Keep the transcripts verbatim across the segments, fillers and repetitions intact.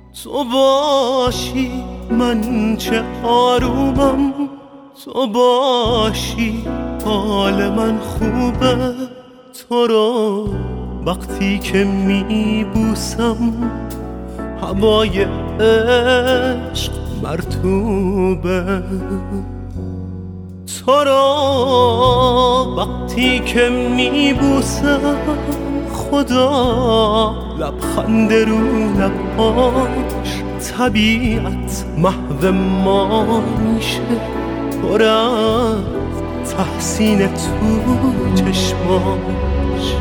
تو باشی من چه آرومم، تو باشی حال من خوبه. تو رو وقتی که میبوسم هوای عشق مرطوبه. تو رو وقتی که میبوسم خدا لبخند رو لباش، طبیعت محو ما میشه پر از تحسین تو چشماش.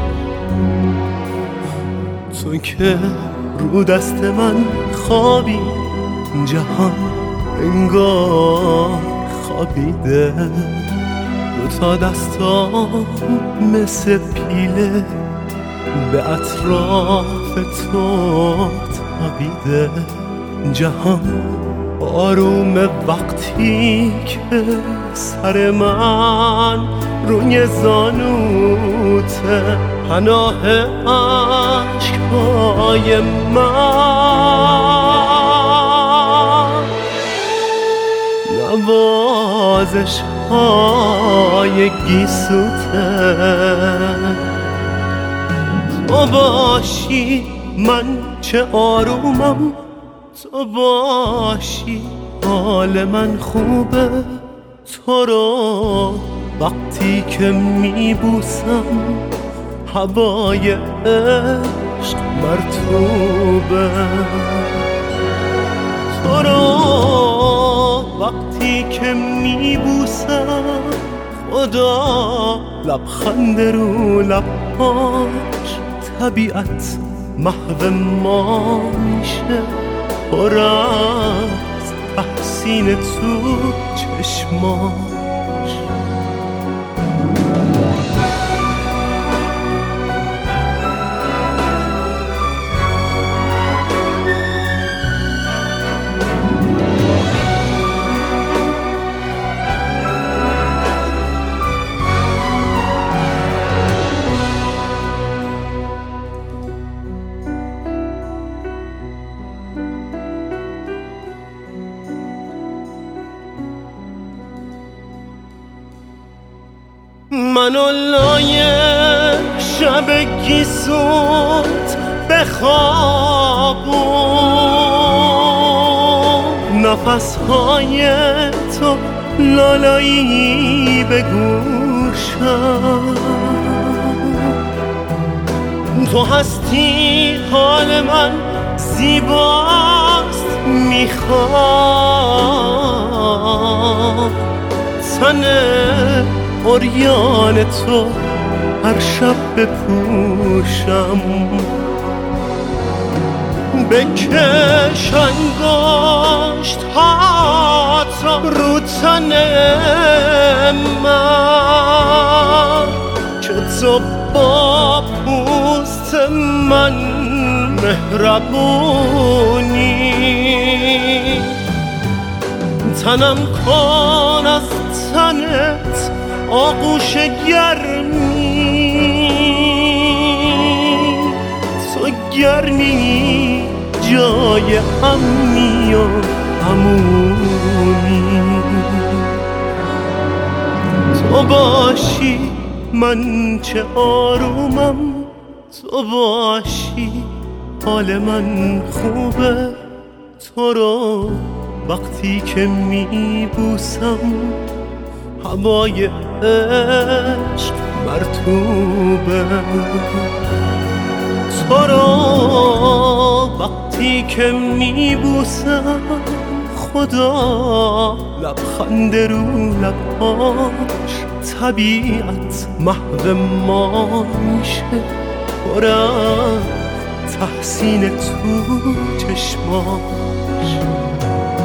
تو که رو دست من خوابی جهان انگار خوابیده، دوتا دستام مثل پیله به اطراف تو تابیده. جهان آروم وقتی که سر من روی زانوته، پناه عشقای من، نوازش های گیسوته. تو باشی من چه آرومم، تو باشی حال من خوبه. تو رو وقتی که میبوسم هوای عشق مرطوبه. تو رو وقتی که میبوسم خدا لبخند رو لباش، طبیعت محو ما میشه پر از تحسین تو چشماش. منو لای شب گیسوت بخوابون، نفسهای تو لالایی به گوشم. تو هستی حال من زیباست، میخوام تنه عریان تو هر شب بپوشم. بکش انگشت هات رو تن من که تو با پوست من مهربونی. تنم کن از تنت آغوش گرمی، تو گرمی جای همی و همونی. تو باشی من چه آرومم، تو باشی حال من خوبه. تو رو وقتی که میبوسم هوای عشق مرطوبه. تو رو وقتی که میبوسم خدا لبخند رو لباش، طبیعت محو ما میشه پر از تحسین تو چشماش.